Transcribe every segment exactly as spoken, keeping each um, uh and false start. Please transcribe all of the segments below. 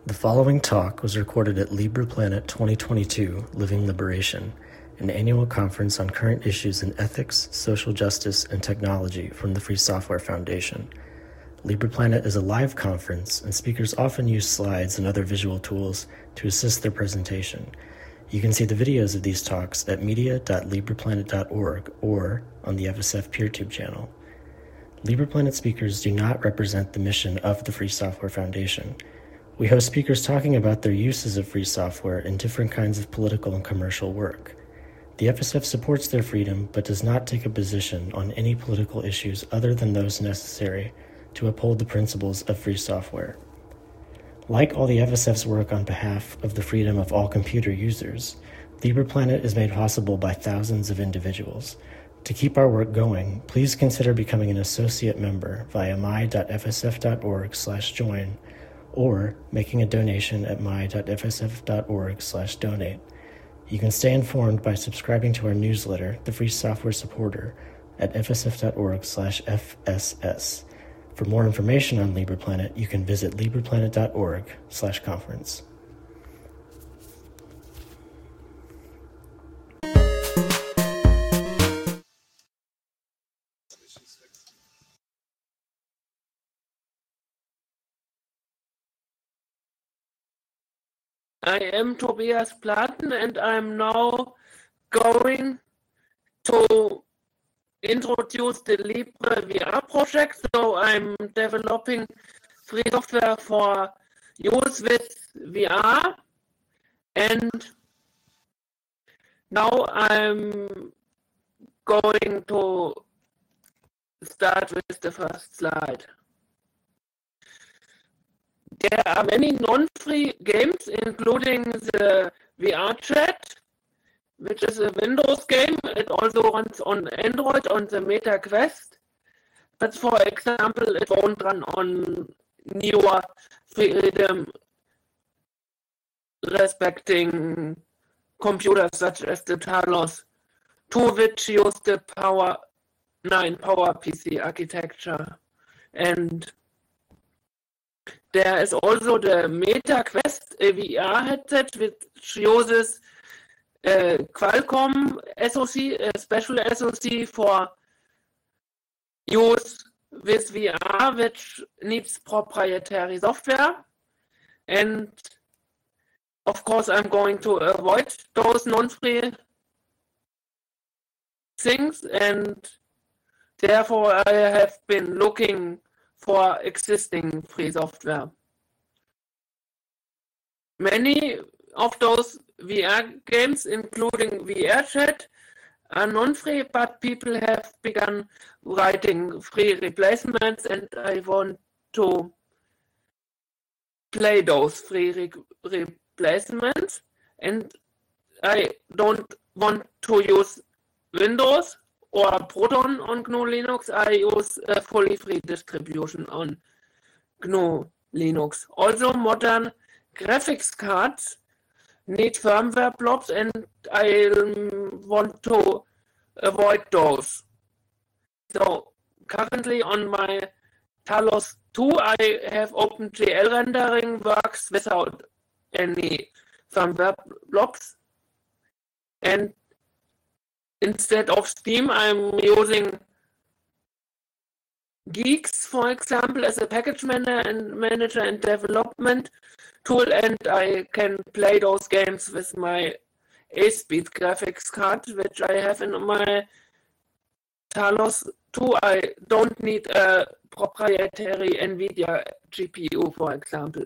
The following talk was recorded at LibrePlanet twenty twenty-two, Living Liberation, an annual conference on current issues in ethics, social justice, and technology from the Free Software Foundation. LibrePlanet is a live conference, and speakers often use slides and other visual tools to assist their presentation. You can see the videos of these talks at media dot libreplanet dot org or on the F S F PeerTube channel. LibrePlanet speakers do not represent the mission of the Free Software Foundation. We host speakers talking about their uses of free software in different kinds of political and commercial work. The F S F supports their freedom, but does not take a position on any political issues other than those necessary to uphold the principles of free software. Like all the F S F's work on behalf of the freedom of all computer users, LibrePlanet is made possible by thousands of individuals. To keep our work going, please consider becoming an associate member via my dot f s f dot org slash join or making a donation at my dot f s f dot org slash donate. You can stay informed by subscribing to our newsletter, The Free Software Supporter, at f s f dot org slash f s s. For more information on LibrePlanet, you can visit libreplanet dot org slash conference. I am Tobias Platen, and I'm now going to introduce the LibreVR project. So I'm developing free software for use with V R, and now I'm going to start with the first slide. There are many non-free games, including the VRChat, which is a Windows game. It also runs on Android on the Meta Quest, but for example, it won't run on newer freedom-respecting computers such as the Talos two, which use the Power nine PowerPC architecture. And there is also the Meta Quest, a V R headset which uses a Qualcomm S O C, a special S O C for use with V R, which needs proprietary software. And of course, I'm going to avoid those non-free things, and therefore I have been looking for existing free software. Many of those V R games, including VRChat, are non-free, but people have begun writing free replacements, and I want to play those free re replacements. And I don't want to use Windows or Proton on G N U Linux. I use a fully free distribution on G N U Linux. Also, modern graphics cards need firmware blobs, and I want to avoid those. So currently on my Talos two, I have OpenGL rendering, works without any firmware blobs. And instead of Steam, I'm using Geeks, for example, as a package manager and development tool, and I can play those games with my A-Speed graphics card, which I have in my Talos two. I don't need a proprietary NVIDIA G P U, for example.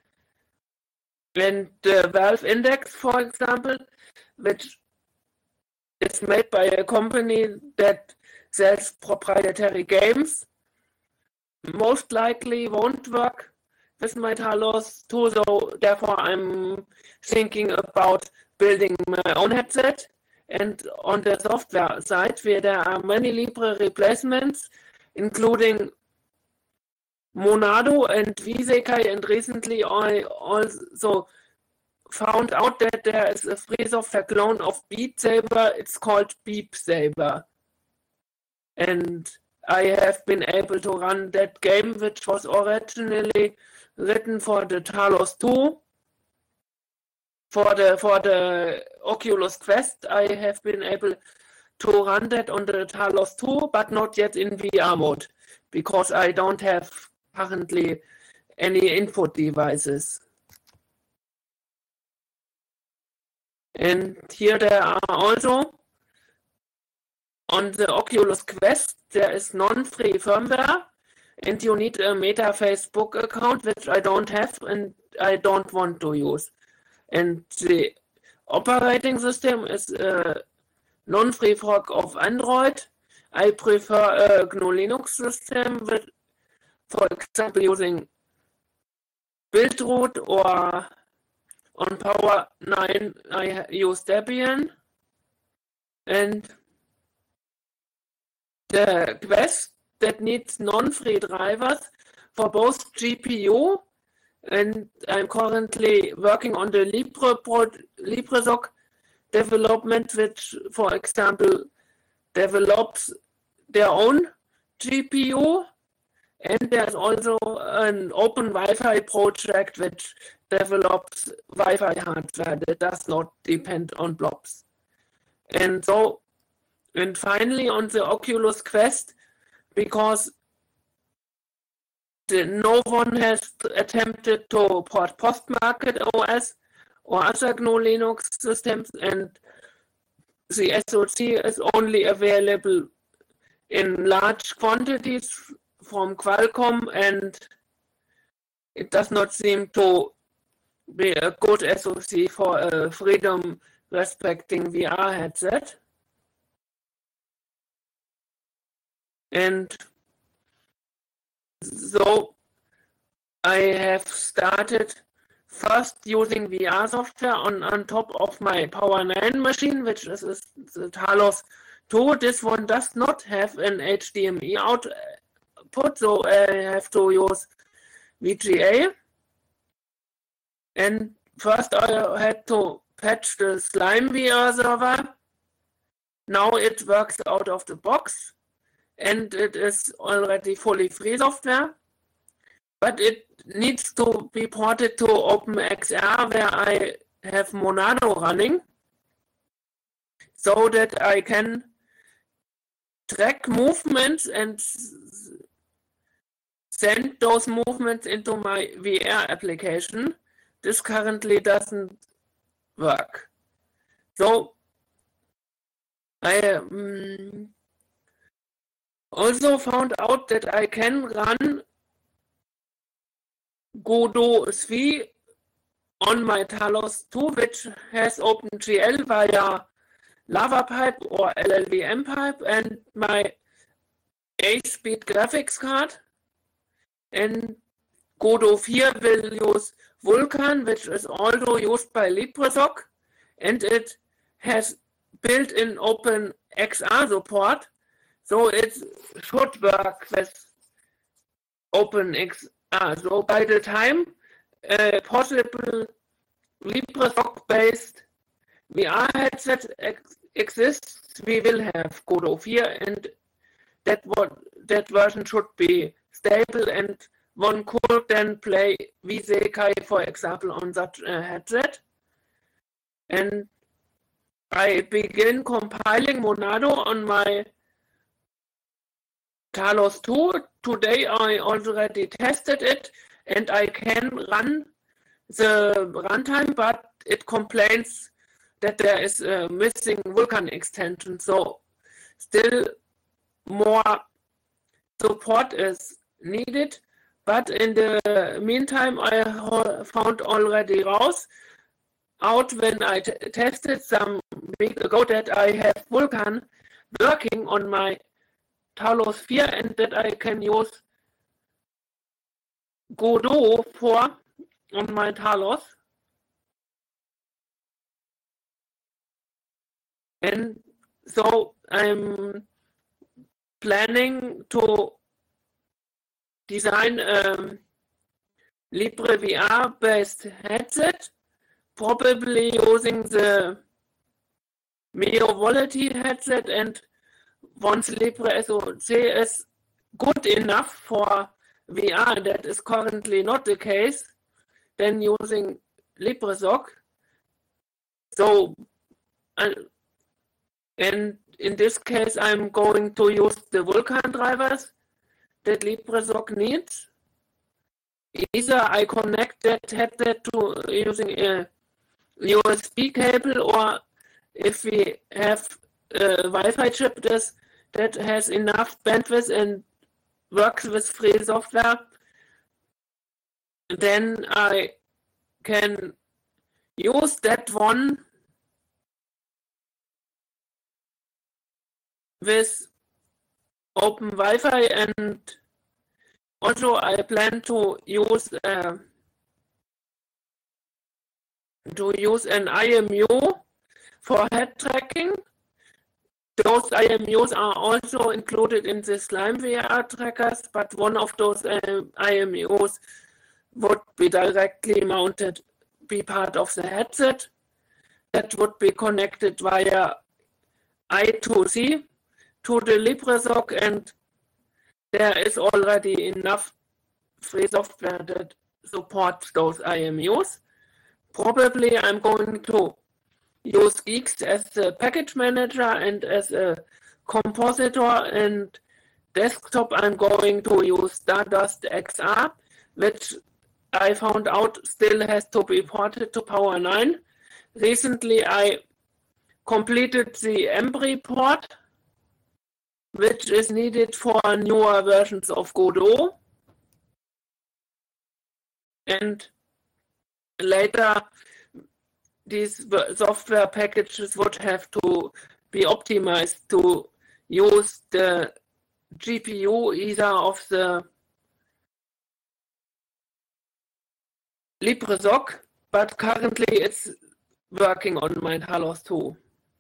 And the Valve Index, for example, which is made by a company that sells proprietary games, most likely won't work with my Talos two, so therefore I'm thinking about building my own headset. And on the software side, where there are many Libre replacements, including Monado and Visekai, and recently I also found out that there is a free software clone of Beat Saber. It's called Beep Saber. And I have been able to run that game, which was originally written for the Talos two. For the for the Oculus Quest, I have been able to run that on the Talos two, but not yet in V R mode, because I don't have currently any input devices. And here there are also, on the Oculus Quest, there is non-free firmware, and you need a Meta Facebook account, which I don't have and I don't want to use. And the operating system is a non-free fork of Android. I prefer a G N U Linux system, with, for example, using Buildroot, or on Power nine I use Debian. And the Quest that needs non-free drivers for both G P U, and I'm currently working on the Libre Pro, LibreSoc development, which, for example, develops their own G P U, and there's also an open Wi-Fi project which develops Wi-Fi hardware that does not depend on blobs. And so, and finally on the Oculus Quest, because the, no one has attempted to port Postmarket O S or other G N U Linux systems, and the S O C is only available in large quantities from Qualcomm, and it does not seem to be a good S O C for a freedom-respecting V R headset. And so I have started first using V R software on, on top of my Power nine machine, which is, is the Talos two. This one does not have an H D M I output, so I have to use V G A. And first I had to patch the Slime V R server. Now it works out of the box, and it is already fully free software, but it needs to be ported to OpenXR, where I have Monado running, so that I can track movements and send those movements into my V R application. This currently doesn't work. So I um, also found out that I can run Godot three on my Talos two, which has OpenGL via LavaPipe or L L V M pipe, and my eight-speed graphics card. And Godot four will use Vulkan, which is also used by LibreSoc, and it has built-in OpenXR support, so it should work with OpenXR. So by the time a possible LibreSoc-based V R headset ex exists, we will have Godot four, and that what that version should be stable, and one could then play V Z K, for example, on such a headset. And I begin compiling Monado on my Talos two. Today I already tested it, and I can run the runtime, but it complains that there is a missing Vulkan extension. So still more support is needed. But in the meantime, I found already Raus out when I t tested some week ago that I have Vulkan working on my Talos four, and that I can use Godot four on my Talos. And so I'm planning to design a Libre V R based headset, probably using the Mio Volati headset, and once LibreSoc is good enough for V R, that is currently not the case, then using LibreSoc. So, uh, and in this case, I'm going to use the Vulkan drivers that LibreSoc needs. Either I connect that headset to using a U S B cable, or if we have a Wi-Fi chip this, that has enough bandwidth and works with free software, then I can use that one with Open Wi-Fi, and also I plan to use uh, to use an I M U for head tracking. Those I M Us are also included in the SlimeVR trackers, but one of those uh, I M Us would be directly mounted, be part of the headset. That would be connected via I two C to the LibreSoc, and there is already enough free software that supports those I M Us. Probably I'm going to use Geeks as a package manager, and as a compositor and desktop I'm going to use Stardust X R, which I found out still has to be ported to Power nine. Recently I completed the Embry port, which is needed for newer versions of Godot. And later, these software packages would have to be optimized to use the G P U either of the LibreSoc, but currently it's working on my Talos two.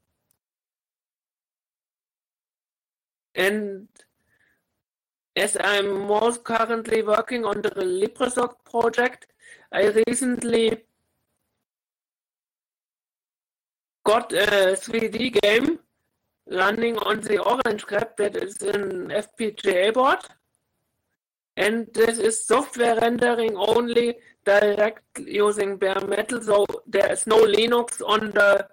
And as I'm most currently working on the LibreSoc project, I recently got a three D game running on the OrangeGrep that is an F P G A board. And this is software rendering only, direct using bare metal, so there is no Linux on the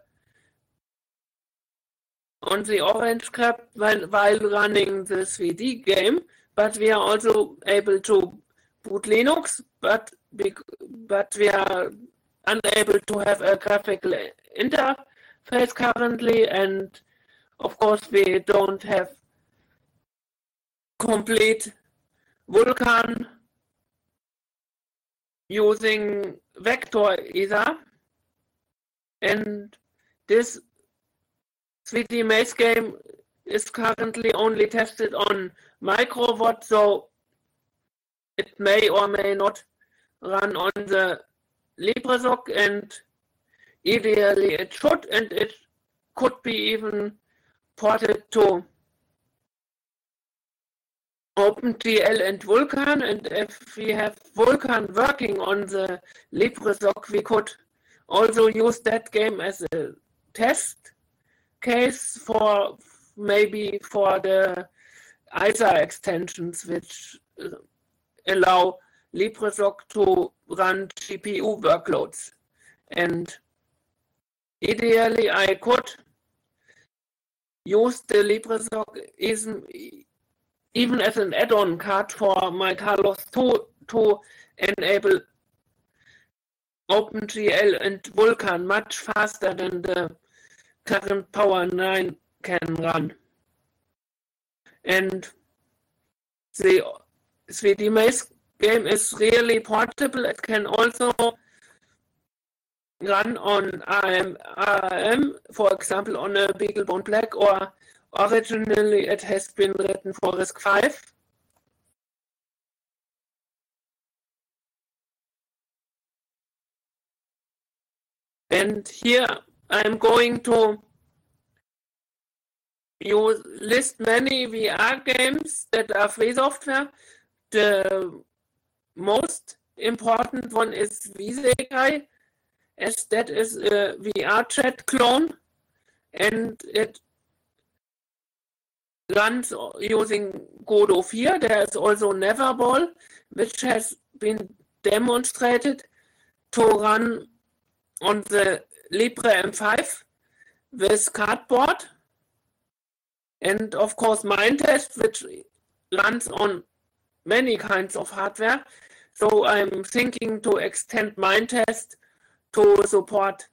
on the OrangeGrep while, while running the three D game, but we are also able to boot Linux, but we, but we are unable to have a graphical interface currently, and of course we don't have complete Vulkan using Vector either. And this three D Maze game is currently only tested on Microwatt, so it may or may not run on the LibreSoc, and ideally it should, and it could be even ported to OpenGL and Vulkan. And if we have Vulkan working on the LibreSoc, we could also use that game as a test case for maybe for the I S A extensions, which allow LibreSoc to run G P U workloads. And ideally, I could use the LibreSoc even, even as an add-on card for my Talos two to enable OpenGL and Vulkan much faster than the current Power nine can run. And the three D Maze game is really portable. It can also run on A R M, for example, on a BeagleBone Black, or originally it has been written for RISC five. And here I'm going to use list many V R games that are free software. The most important one is VSekai, as that is a V R chat clone, and it runs using Godot four. There is also Neverball, which has been demonstrated to run on the Libre M five with cardboard. And of course Minetest, which runs on many kinds of hardware. So I'm thinking to extend Minetest to support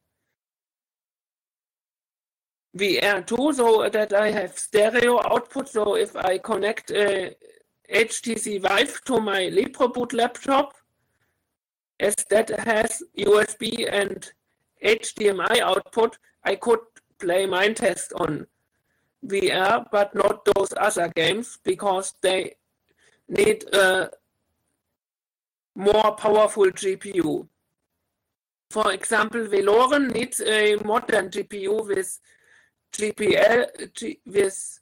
V R too, so that I have stereo output. So if I connect a H T C Vive to my LibreBoot laptop, as that has U S B and H D M I output, I could play Minetest on V R, but not those other games, because they need a more powerful G P U. For example, Veloren needs a modern G P U with G P L, G, with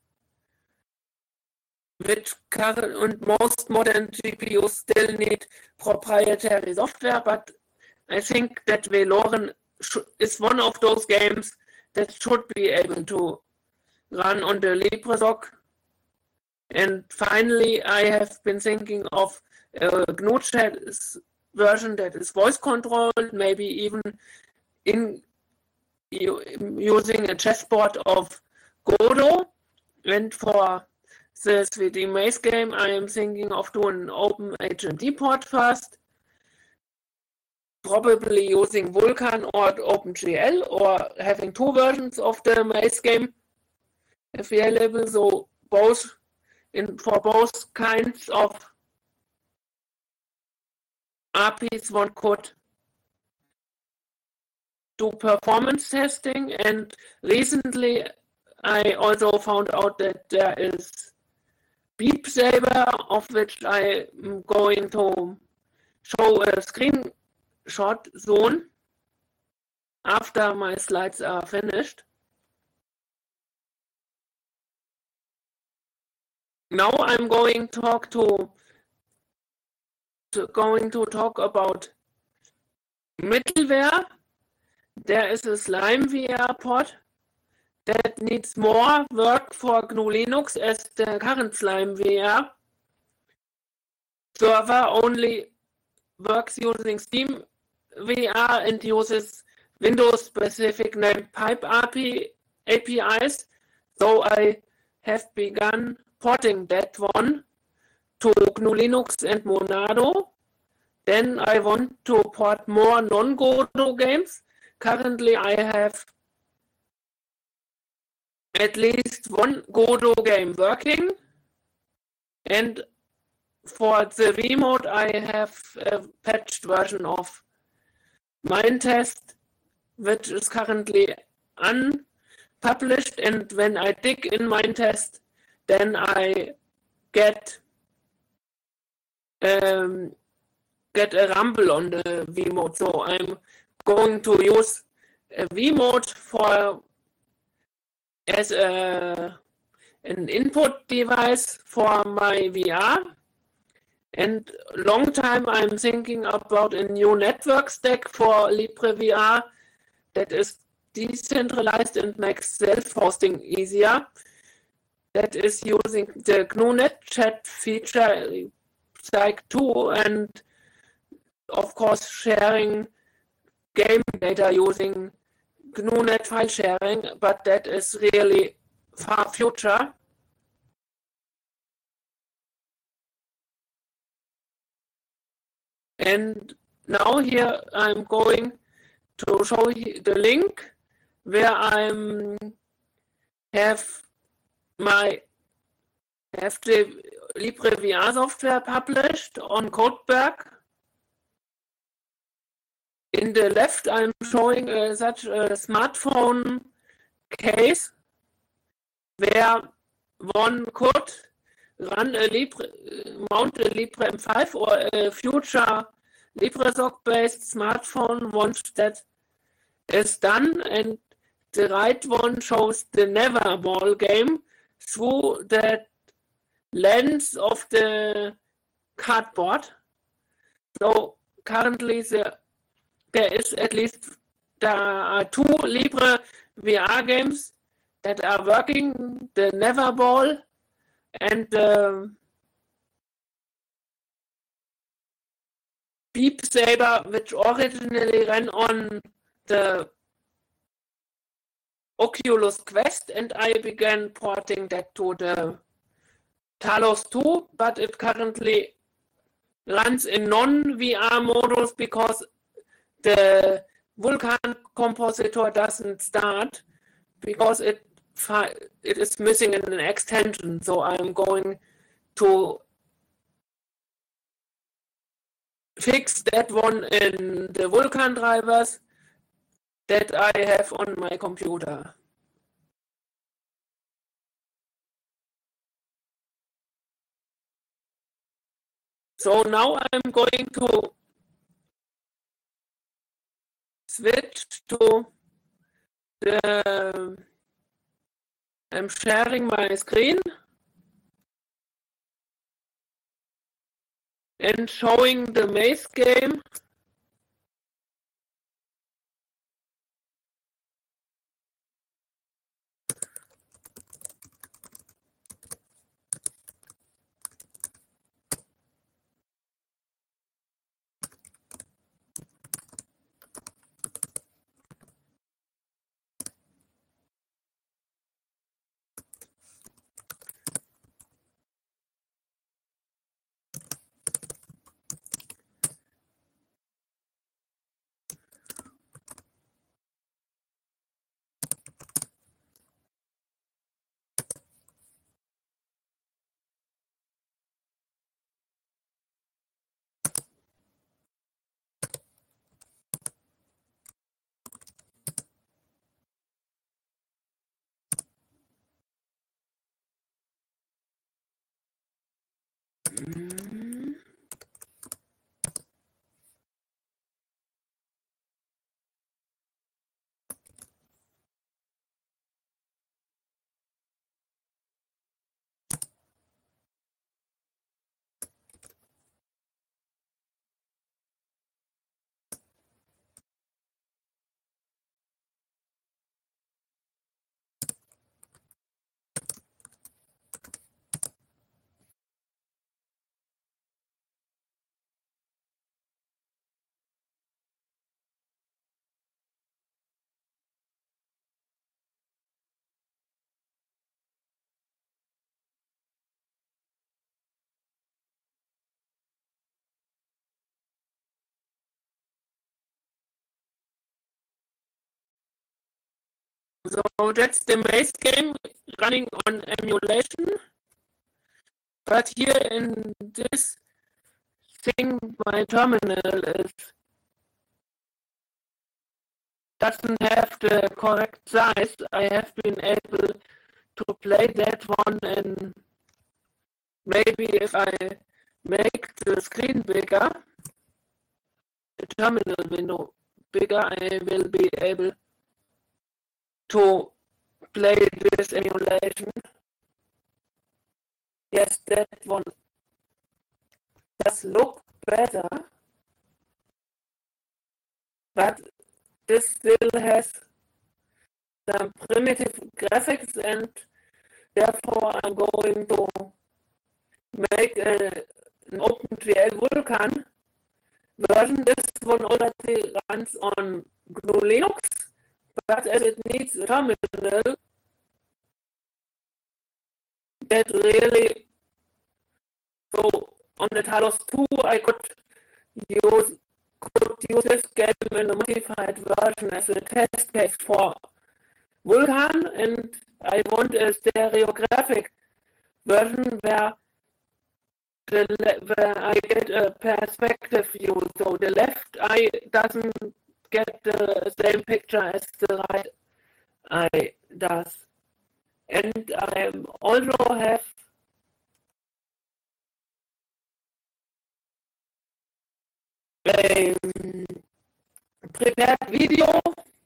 which current and most modern G P Us still need proprietary software, but I think that Veloren is one of those games that should be able to run on the LibreSoc. And finally, I have been thinking of a G N U chat version that is voice controlled, maybe even in using a chessboard of Godot. And for the three D Maze game, I am thinking of doing an OpenHMD port first, probably using Vulkan or OpenGL, or having two versions of the Maze game available. So both in for both kinds of R Ps, one could do performance testing. And recently I also found out that there is Beep Saber, of which I am going to show a screenshot soon after my slides are finished. Now I'm going to talk to, to going to talk about middleware. There is a SlimeVR pod that needs more work for G N U Linux, as the current SlimeVR server only works using SteamVR and uses Windows-specific named pipe A P Is. So I have begun porting that one to G N U Linux and Monado. Then I want to port more non-Godot games. Currently I have at least one Godot game working, and for the remote I have a patched version of Minetest, which is currently unpublished, and when I dig in Minetest, then I get um, get a rumble on the vMode. So I'm going to use a vMode for as a, an input device for my V R. And long time I'm thinking about a new network stack for LibreVR that is decentralized and makes self-hosting easier. That is using the G N U Net chat feature, Psych two, and of course sharing game data using G N U Net file sharing, but that is really far future. And now here I'm going to show you the link where I'm have my have the LibreVR software published on Codeberg. In the left, I'm showing uh, such a smartphone case where one could run a Libre, mount a Libre M five or a future LibreSoc-based smartphone once that is done. And the right one shows the Neverball game through the lens of the cardboard. So currently the there is at least there are two LibreVR games that are working, the Neverball and the Beep Saber, which originally ran on the Oculus Quest, and I began porting that to the Talos two, but it currently runs in non-V R modus because the Vulkan compositor doesn't start because it it is missing an extension. So I'm going to fix that one in the Vulkan drivers that I have on my computer. So now I'm going to switch to the, I'm sharing my screen and showing the maze game. So that's the maze game running on emulation. But here in this thing, my terminal is doesn't have the correct size. I have been able to play that one, and maybe if I make the screen bigger, the terminal window bigger, I will be able to play this emulation. Yes, that one does look better, but this still has some primitive graphics, and therefore I'm going to make a, an OpenGL Vulkan version. This one already runs on G N U Linux, but as it needs a terminal that really, so on the Talos two I could use could use this game in a modified version as a test case for Vulkan, and I want a stereographic version where the where I get a perspective view, so the left eye doesn't get the same picture as the right eye does. And I also have a prepared video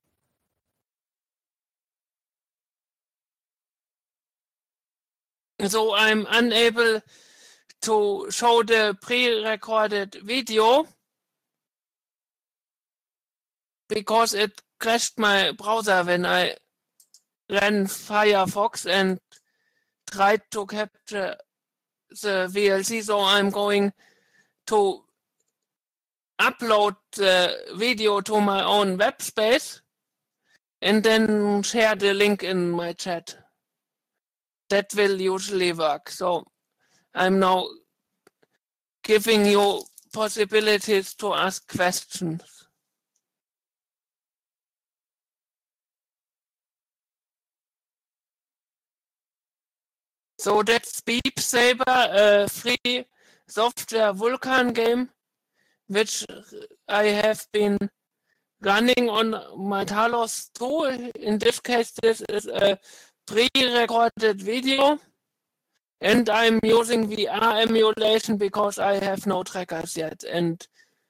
so I'm unable to show the pre-recorded video because it crashed my browser when I ran Firefox and tried to capture the V L C, so I'm going to upload the video to my own web space and then share the link in my chat. That will usually work. So I'm now giving you possibilities to ask questions. So that's Beep Saber, a free software Vulkan game, which I have been running on my Talos two. In this case, this is a pre-recorded video, and I'm using V R emulation because I have no trackers yet, and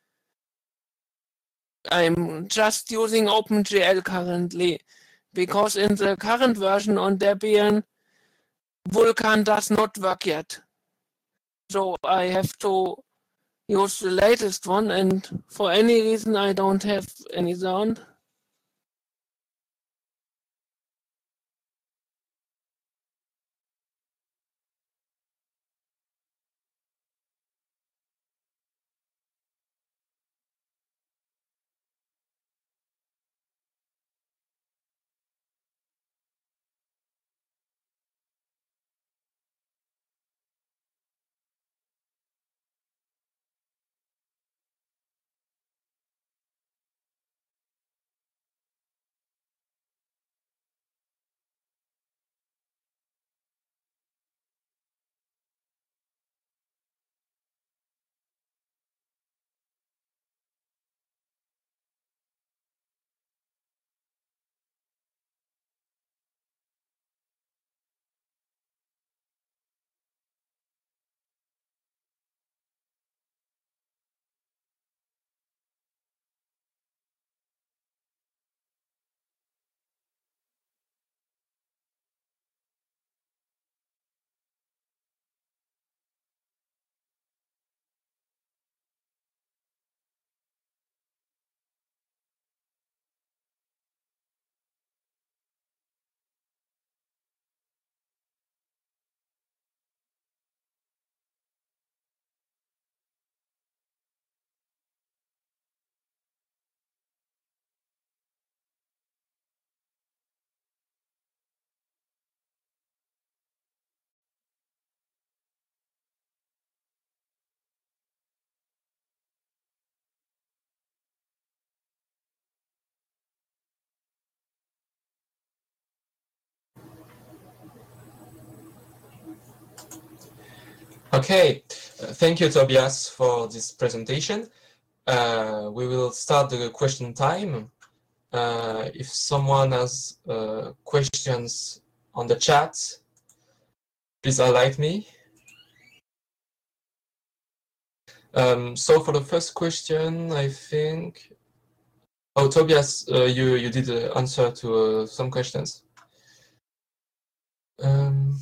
I'm just using OpenGL currently, because in the current version on Debian, Vulkan does not work yet. So I have to use the latest one, and for any reason I don't have any sound. Okay, uh, thank you, Tobias, for this presentation. Uh, we will start the question time. Uh, if someone has uh, questions on the chat, please highlight me. Um, so for the first question, I think, oh, Tobias, uh, you, you did uh, answer to uh, some questions. Um,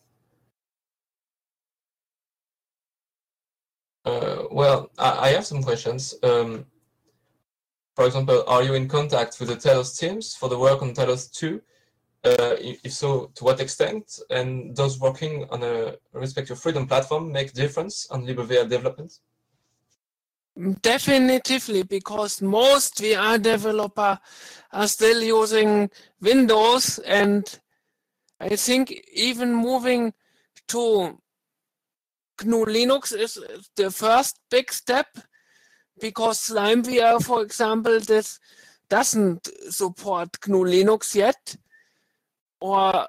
uh, well, I, I have some questions. Um, for example, are you in contact with the Talos teams for the work on Talos two? Uh, if so, to what extent? And does working on a respective freedom platform make a difference on LibreVR development? Definitively, because most V R developers are still using Windows, and I think even moving to G N U Linux is the first big step, because SlimeVR, for example, this doesn't support G N U Linux yet, or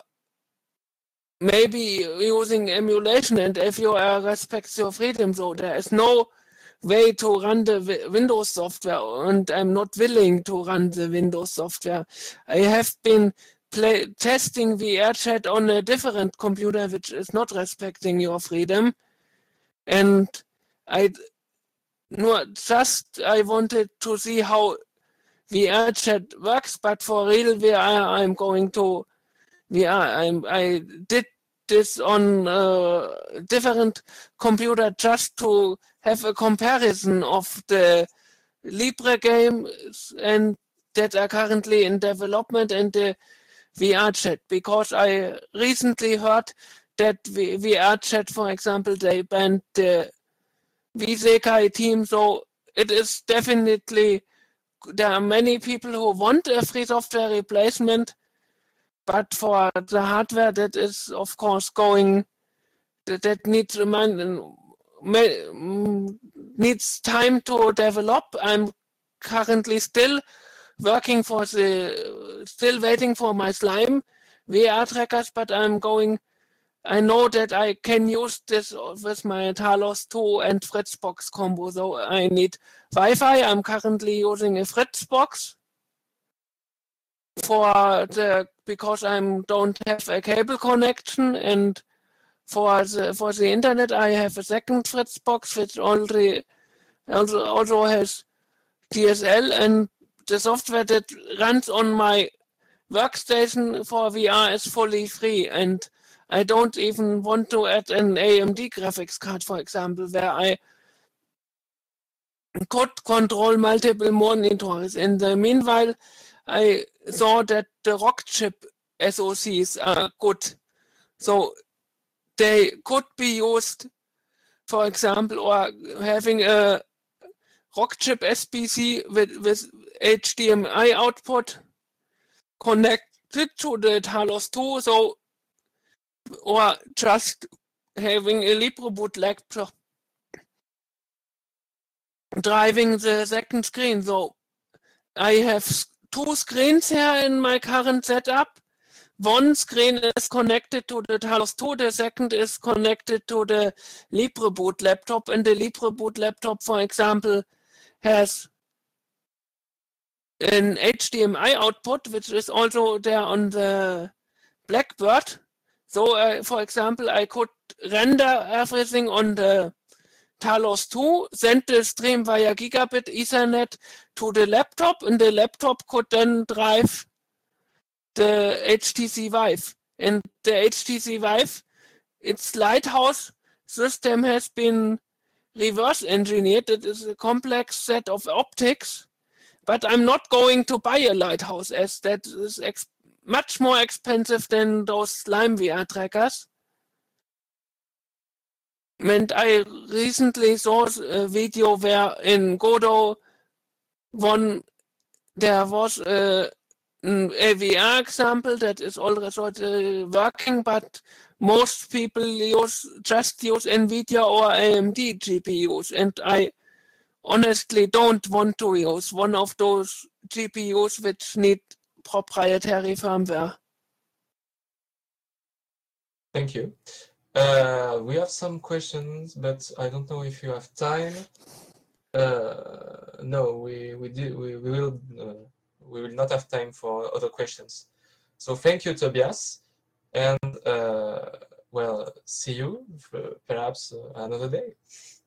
maybe using emulation, and F U R respects your freedom, so there is no way to run the Windows software, and I'm not willing to run the Windows software. I have been play, testing VRChat on a different computer which is not respecting your freedom, and I no, just I wanted to see how VRChat works, but for real V R I'm going to V R. I'm, I did this on a different computer just to have a comparison of the Libre games and that are currently in development and the VRChat, because I recently heard that VRChat, for example, they banned the vSekai team. So it is definitely, there are many people who want a free software replacement, but for the hardware that is, of course, going, that, that needs needs time to develop. I'm currently still working for the, still waiting for my Slime V R trackers, but I'm going, I know that I can use this with my Talos two and Fritzbox combo, so I need Wi-Fi. I'm currently using a Fritzbox for the, because I don't have a cable connection, and for the for the internet I have a second Fritzbox which already also also has D S L, and the software that runs on my workstation for V R is fully free, and I don't even want to add an A M D graphics card, for example, where I could control multiple monitors. In the meanwhile, I saw that the Rockchip S O Cs are good. So they could be used, for example, or having a Rockchip S P C with, with H D M I output connected to the Talos two, so, or just having a LibreBoot laptop driving the second screen. So I have two screens here in my current setup. One screen is connected to the Talos two, the second is connected to the LibreBoot laptop, and the LibreBoot laptop, for example, has an H D M I output, which is also there on the Blackbird. So, uh, for example, I could render everything on the Talos two, send the stream via gigabit Ethernet to the laptop, and the laptop could then drive the H T C Vive. And the H T C Vive, its Lighthouse system has been reverse engineered. It is a complex set of optics, but I'm not going to buy a Lighthouse, as that is ex much more expensive than those Slime V R trackers. And I recently saw a video where in Godot one there was a, a V R example that is already working, but most people use just use NVIDIA or A M D G P Us, and I honestly don't want to use one of those G P Us which need proprietary firmware. Thank you. Uh, we have some questions, but I don't know if you have time. Uh, no, we we did we, we will uh, we will not have time for other questions. So thank you, Tobias, and uh, well, see you for perhaps uh, another day.